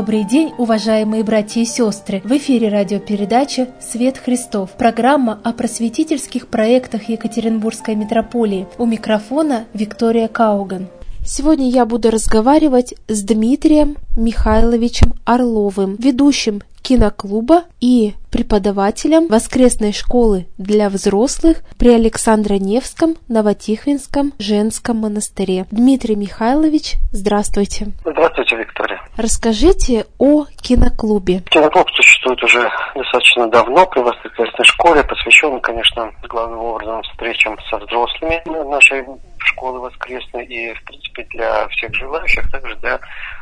Добрый день, уважаемые братья и сестры! В эфире радиопередача «Свет Христов». Программа о просветительских проектах Екатеринбургской митрополии. У микрофона Виктория Кауган. Сегодня я буду разговаривать с Дмитрием Михайловичем Орловым, ведущим киноклуба и преподавателем воскресной школы для взрослых при Александро-Невском Новотихвинском женском монастыре. Дмитрий Михайлович, здравствуйте. Здравствуйте, Виктория. Расскажите о киноклубе. Киноклуб существует уже достаточно давно при воскресной школе, посвящен, конечно, главным образом встречам со взрослыми нашей школы воскресной и, в принципе, для всех желающих, также для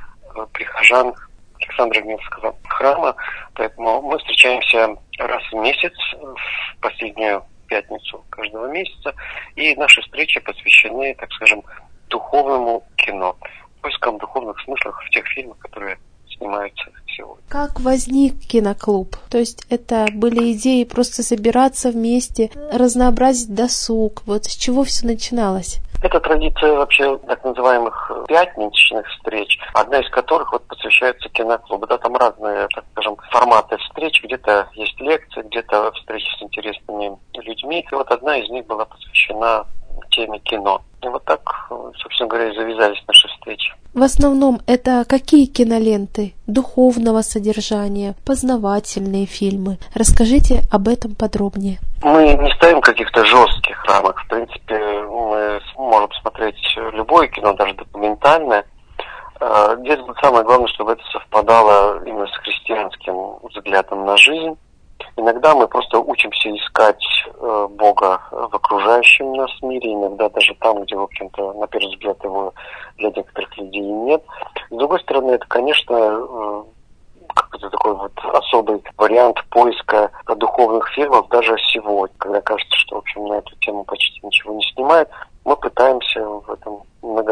прихожан Александро-Невского храма. Поэтому мы встречаемся раз в месяц, в последнюю пятницу каждого месяца, и наши встречи посвящены, так скажем, духовному кино, поискам духовных смыслов в тех фильмах, которые снимаются сегодня. Как возник киноклуб? То есть это были идеи просто собираться вместе, разнообразить досуг. Вот с чего все начиналось? Это традиция вообще так называемых пятничных встреч, одна из которых вот посвящается киноклубу. Да, там разные, так скажем, форматы встреч. Где-то есть лекции, где-то встречи с интересными людьми. И вот одна из них была посвящена теме кино. И вот так, собственно говоря, и завязались наши встречи. В основном это какие киноленты? Духовного содержания, познавательные фильмы. Расскажите об этом подробнее. Мы не ставим каких-то жестких рамок. В принципе, мы можем смотреть любое кино, даже документальное. Здесь самое главное, чтобы это совпадало именно с христианским взглядом на жизнь. Иногда мы просто учимся искать Бога в окружающем нас мире, иногда даже там, где, в общем-то, на первый взгляд его для некоторых людей нет. С другой стороны, это, конечно, какой-то такой вот особый вариант поиска духовных фильмов даже сегодня, когда кажется, что, в общем, на эту тему почти ничего не снимают. Мы пытаемся в этом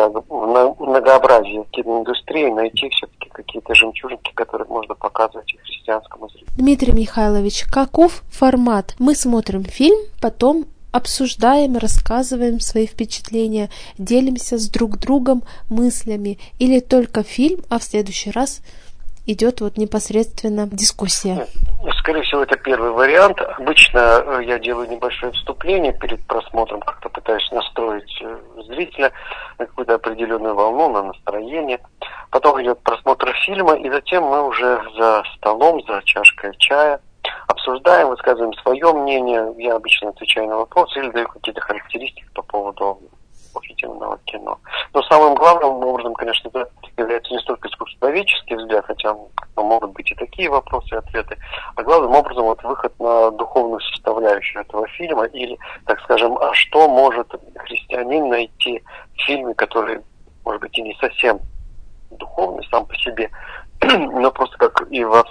многообразии киноиндустрии найти все-таки какие-то жемчужинки, которые можно показывать и христианскому зрителю. Дмитрий Михайлович, каков формат? Мы смотрим фильм, потом обсуждаем, рассказываем свои впечатления, делимся с друг другом мыслями, или только фильм, а в следующий раз идет вот непосредственно дискуссия? Скорее всего, это первый вариант. Обычно я делаю небольшое вступление перед просмотром, как-то пытаюсь настроить зрителя на какую-то определенную волну, на настроение. Потом идет просмотр фильма, и затем мы уже за столом, за чашкой чая обсуждаем, высказываем свое мнение. Я обычно отвечаю на вопросы или даю какие-то характеристики по поводу увиденного кино. Но самым главным образом, конечно, это является не столько искусствоведческий взгляд, хотя могут быть и такие вопросы и ответы, а главным образом вот выход на духовную составляющую этого фильма, или, так скажем, а что может христианин найти в фильме, который, может быть, и не совсем духовный сам по себе, но просто как и во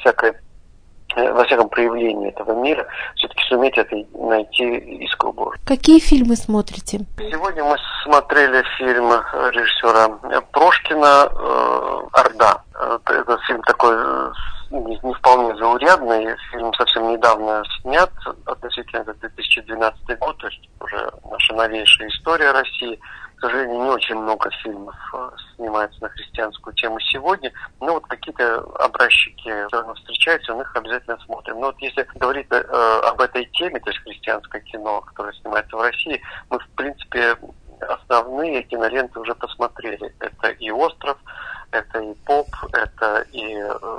всяком проявлении этого мира, все-таки суметь это найти искру Божию. Какие фильмы смотрите? Сегодня мы смотрели фильм режиссера Прошкина «Орда». Это фильм такой не вполне заурядный, фильм совсем недавно снят, относительно 2012 год, то есть уже наша новейшая история России. К сожалению, не очень много фильмов снимается на христианскую тему сегодня, но вот какие-то образчики встречаются, мы их обязательно смотрим. Но вот если говорить об этой теме, то есть христианское кино, которое снимается в России, мы, в принципе, основные киноленты уже посмотрели. Это и «Остров», это и «Поп», это и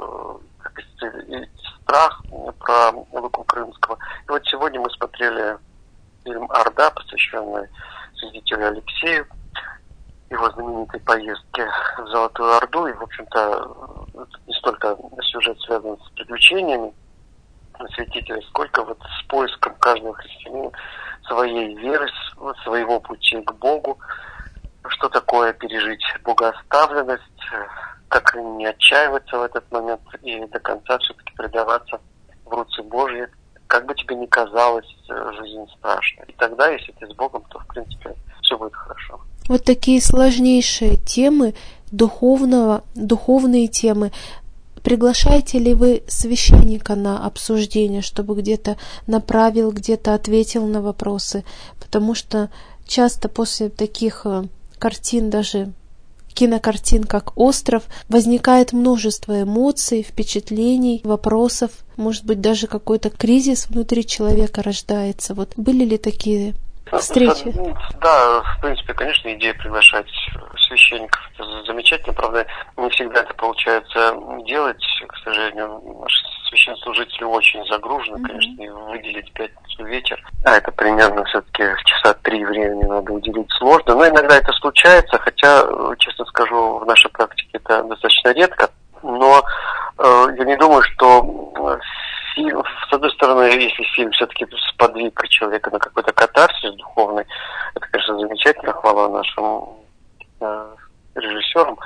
«Страх» про Луку Крымского. И вот сегодня мы смотрели фильм «Орда», посвященный святителю Алексею, его знаменитой поездке в Золотую Орду. И, в общем-то, не столько сюжет связан с приключениями святителя, сколько вот с поиском каждого христианина своей веры, своего пути к Богу, что такое пережить богооставленность, как не отчаиваться в этот момент и до конца все-таки предаваться в руки Божьи, как бы тебе ни казалось жизнь страшной. И тогда, если ты с Богом, то, в принципе, все будет хорошо. Вот такие сложнейшие темы, духовные темы. Приглашаете ли вы священника на обсуждение, чтобы где-то направил, где-то ответил на вопросы? Потому что часто после таких картин даже кинокартин, как «Остров», возникает множество эмоций, впечатлений, вопросов. Может быть, даже какой-то кризис внутри человека рождается. Вот были ли такие встречи? Да, в принципе, конечно, идея приглашать священников — это замечательно, правда, не всегда это получается делать, к сожалению. Наши священнослужители очень загружены, конечно, и выделить пятницу вечер, это примерно все-таки часа 3 времени надо уделить, сложно, но иногда это случается, хотя, честно скажу, в нашей практике это достаточно редко, но я не думаю, что фильм, с одной стороны, если фильм все-таки сподвиг человека на какой-то катарсис духовный, это, конечно, замечательно, хвала нашим режиссерам,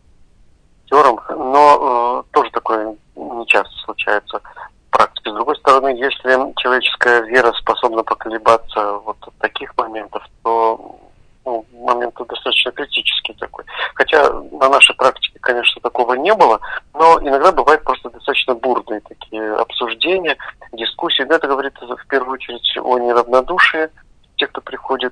но тоже такое не часто случается в практике. С другой стороны, если человеческая вера способна поколебаться вот от таких моментов, то момент достаточно критический такой. Хотя на нашей практике, конечно, такого не было, но иногда бывают просто достаточно бурные такие обсуждения, дискуссии. Но это говорит в первую очередь о неравнодушии тех, кто приходит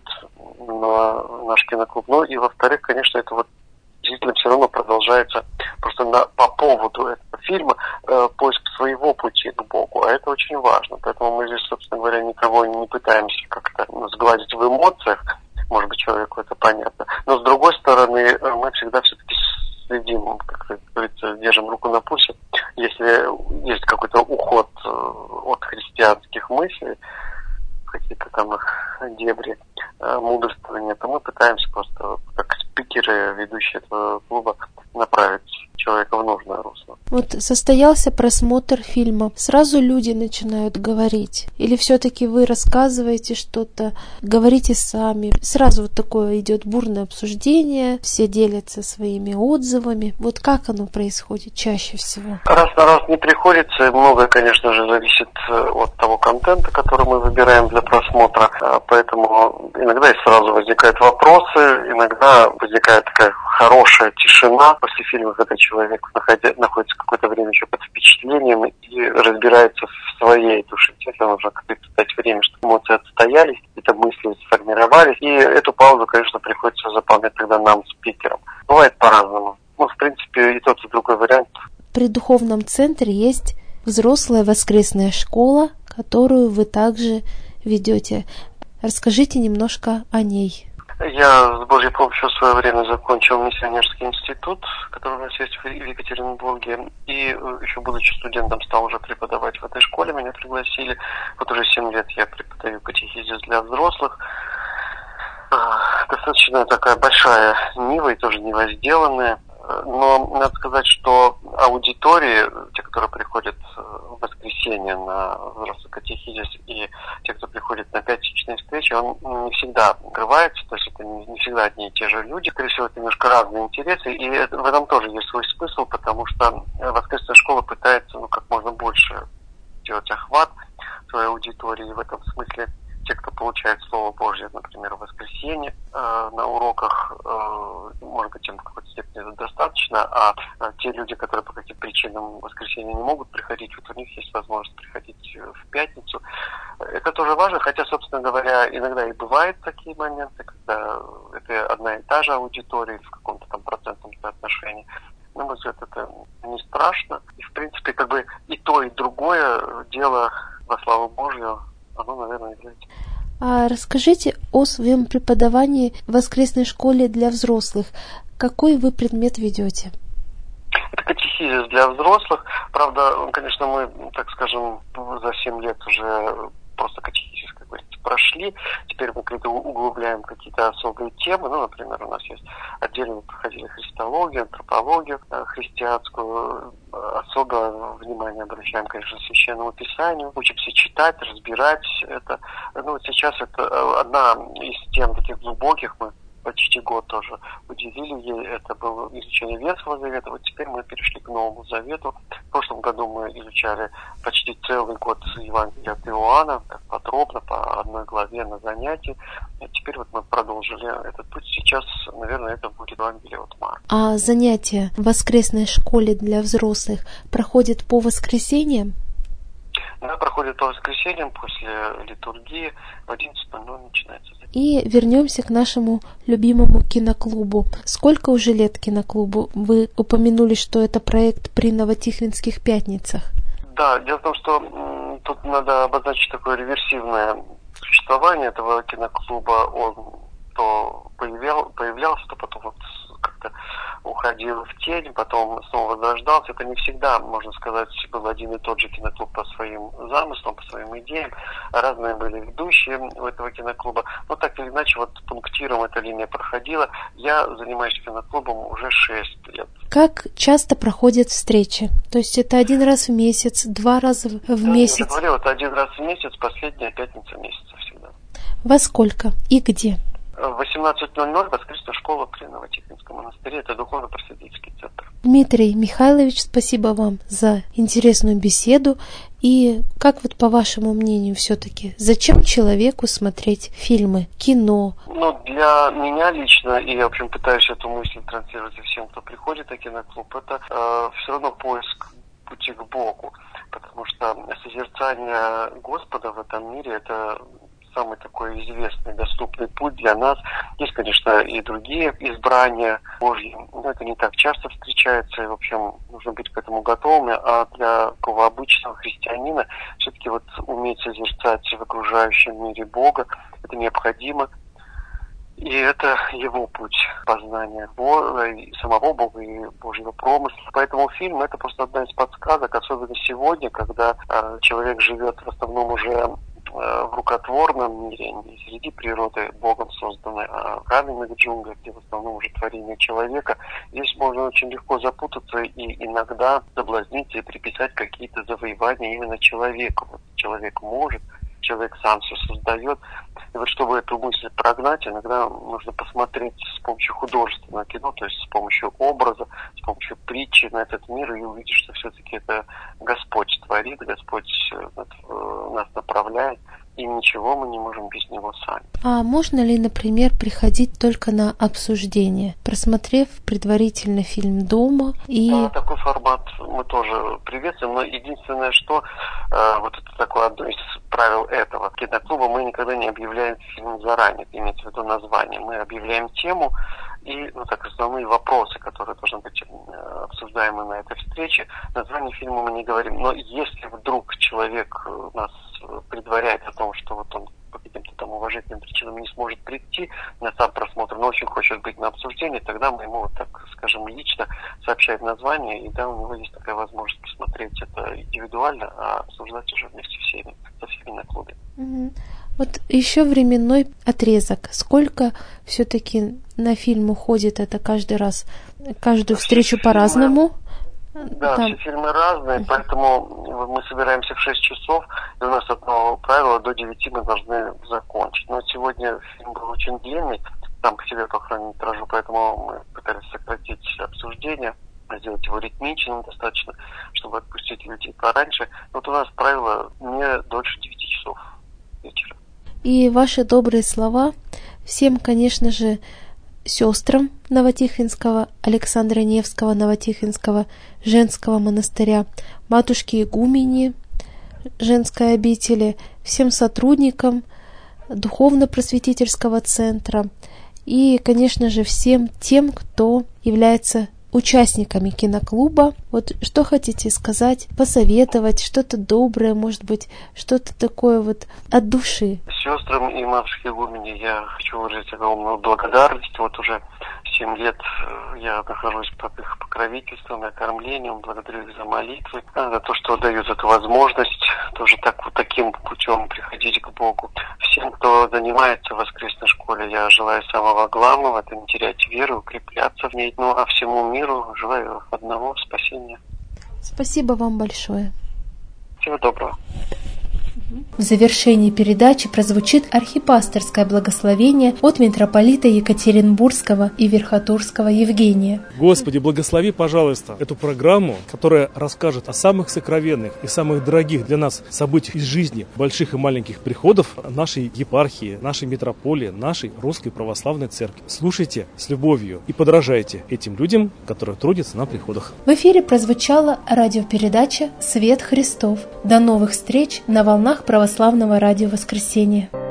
на наш киноклуб. Ну и во-вторых, конечно, это вот действительно все равно продолжается просто по поводу этого фильма поиск своего пути к Богу, а это очень важно. Поэтому мы здесь, собственно говоря, никого не пытаемся как-то сгладить в эмоциях, может быть, человеку это понятно. Но, с другой стороны, мы всегда все-таки следим, как говорится, держим руку на пульсе. Если есть какой-то уход от христианских мыслей, какие-то там их дебри, мудрствования, то мы пытаемся просто, как спикеры, ведущие этого клуба, направить человека в нужное русло. Вот состоялся просмотр фильма. Сразу люди начинают говорить? Или все-таки вы рассказываете что-то, говорите сами? Сразу вот такое идет бурное обсуждение, все делятся своими отзывами. Вот как оно происходит чаще всего? Раз на раз не приходится. Многое, конечно же, зависит от того контента, который мы выбираем для просмотра. Поэтому иногда и сразу возникают вопросы, иногда возникает такая хорошая тишина после фильма, когда человек находится какое-то время еще под впечатлением и разбирается в своей душе. Естественно, нужно как-то дать время, чтобы эмоции отстоялись, какие-то мысли сформировались. И эту паузу, конечно, приходится заполнять тогда нам, спикерам. Бывает по-разному. В принципе, и тот, и другой вариант. При духовном центре есть взрослая воскресная школа, которую вы также ведете. Расскажите немножко о ней. Я с Божьей помощью в свое время закончил миссионерский институт, который у нас есть в Екатеринбурге, и еще будучи студентом стал уже преподавать в этой школе, меня пригласили. Вот уже 7 лет я преподаю катехизис для взрослых. Достаточно такая большая нива и тоже невозделанная. Но надо сказать, что аудитории, те, которые приходят в воскресенье на взрослый катехизис, и те, кто приходит на пятничные встречи, он не всегда открывается, то есть это не всегда одни и те же люди, скорее всего, это немножко разные интересы, и в этом тоже есть свой смысл, потому что воскресная школа пытается как можно больше делать охват своей аудитории, в этом смысле те, кто получает Слово Божье, например, в воскресенье на уроках, может быть, им в какой-то степени это достаточно, а те люди, которые по каким-то причинам в воскресенье не могут приходить, вот у них есть возможность приходить в пятницу. Это тоже важно, хотя, собственно говоря, иногда и бывают такие моменты, когда это одна и та же аудитория в каком-то там процентном соотношении. На мой взгляд, это не страшно. И, в принципе, и то, и другое дело во славу Божью, оно, наверное, является. А расскажите о своем преподавании в воскресной школе для взрослых. Какой вы предмет ведете? Это катехизис для взрослых. Правда, конечно, мы, так скажем, за 7 лет уже просто катехизис, как говорится, прошли. Теперь мы углубляем какие-то особые темы. Например, у нас есть отдельно проходили христологию, антропологию христианскую. Особое внимание обращаем, конечно, Священному Писанию. Учимся читать, разбирать это. Сейчас это одна из тем таких глубоких, мы почти год тоже уделили ей. Это было изучение Ветхого Завета. Вот теперь мы перешли к Новому Завету. В прошлом году мы изучали почти целый год Евангелия от Иоанна, так подробно, по одной главе на занятии. И теперь вот мы продолжили этот путь. Сейчас, наверное, это будет Евангелие от Марка. А занятия в воскресной школе для взрослых проходят по воскресеньям? Она проходит по воскресеньям после литургии, в 11:00 начинается. И вернемся к нашему любимому киноклубу. Сколько уже лет киноклубу? Вы упомянули, что это проект при Новотихвинских пятницах. Да, дело в том, что тут надо обозначить такое реверсивное существование этого киноклуба. Он то появлялся, то потом вот как-то уходил в тень, потом снова возрождался. Это не всегда, можно сказать, был один и тот же киноклуб по своим замыслам, по своим идеям. Разные были ведущие у этого киноклуба. Но так или иначе, вот пунктиром эта линия проходила. Я занимаюсь киноклубом уже 6 лет. Как часто проходят встречи? То есть это 1 раз в месяц, 2 раза в месяц? Я говорю, это 1 раз в месяц, последняя пятница месяца всегда. Во сколько и где? В 18:00 воскресная школа при Новотихвинском монастыре. Это духовно-просветительский центр. Дмитрий Михайлович, спасибо вам за интересную беседу. И как вот по вашему мнению все-таки, зачем человеку смотреть фильмы, кино? Для меня лично, и я, в общем, пытаюсь эту мысль транслировать всем, кто приходит на киноклуб, это все равно поиск пути к Богу. Потому что созерцание Господа в этом мире – это самый такой известный, доступный путь для нас. Есть, конечно, и другие избрания Божьи, но это не так часто встречается, и, в общем, нужно быть к этому готовыми. А для такого обычного христианина все-таки вот уметь созерцать в окружающем мире Бога, это необходимо. И это его путь познания Бога, и самого Бога, и Божьего промысла. Поэтому фильм – это просто одна из подсказок, особенно сегодня, когда человек живет в основном уже в рукотворном мире, не среди природы Богом созданной, а в каменных джунглях, где в основном уже творение человека. Здесь можно очень легко запутаться и иногда соблазниться и приписать какие-то завоевания именно человеку. Вот человек может, человек сам все создает. И вот чтобы эту мысль прогнать, иногда нужно посмотреть с помощью художественного кино, то есть с помощью образа, с помощью притчи на этот мир, и увидеть, что все-таки это Господь творит, Господь нас направляет, и ничего мы не можем без Него сами. А можно ли, например, приходить только на обсуждение, просмотрев предварительно фильм дома? Да, такой формат мы тоже приветствуем, но единственное, что вот это такое одно из правил этого киноклуба, мы никогда не объявляем фильм заранее, имеется в виду название. Мы объявляем тему и основные вопросы, которые должны быть обсуждаемы на этой встрече. Название фильма мы не говорим, но если вдруг человек нас предваряет о том, что вот он по каким-то там уважительным причинам не сможет прийти на сам просмотр, но очень хочет быть на обсуждении, тогда мы ему, так скажем, лично сообщаем название, и да, у него есть такая возможность посмотреть это индивидуально, а обсуждать уже вместе со всеми на клубе. Вот еще временной отрезок. Сколько все-таки на фильм уходит это каждый раз? Каждую встречу по-разному? Да, все фильмы разные, поэтому мы собираемся в 6 часов, и у нас одно правило, до 9 мы должны закончить. Но сегодня фильм был очень длинный, сам по себе по хронометражу, поэтому мы пытались сократить обсуждение, сделать его ритмичным достаточно, чтобы отпустить людей пораньше. Вот у нас правило не дольше 9 часов вечера. И ваши добрые слова всем, конечно же, сестрам Новотихвинского, Александра Невского, Новотихвинского женского монастыря, матушке игумени женской обители, всем сотрудникам духовно-просветительского центра и, конечно же, всем тем, кто является участниками киноклуба. Вот что хотите сказать, посоветовать, что-то доброе, может быть, что-то такое вот от души? Сестрам и матушке игумени я хочу выразить огромную благодарность. Вот уже 7 лет я нахожусь под их покровительством и окормлением. Благодарю их за молитвы, за то, что дают эту возможность тоже таким путем приходить к Богу. Всем, кто занимается в воскресной школе, я желаю самого главного, это не терять веру, укрепляться в ней. Ну а всему миру желаю одного — спасения. Спасибо вам большое. Всего доброго. В завершении передачи прозвучит архипасторское благословение от митрополита Екатеринбургского и Верхотурского Евгения. Господи, благослови, пожалуйста, эту программу, которая расскажет о самых сокровенных и самых дорогих для нас событиях из жизни больших и маленьких приходов нашей епархии, нашей митрополии, нашей Русской Православной Церкви. Слушайте с любовью и подражайте этим людям, которые трудятся на приходах. В эфире прозвучала радиопередача «Свет Христов». До новых встреч на волнах Православного радио «Воскресенье».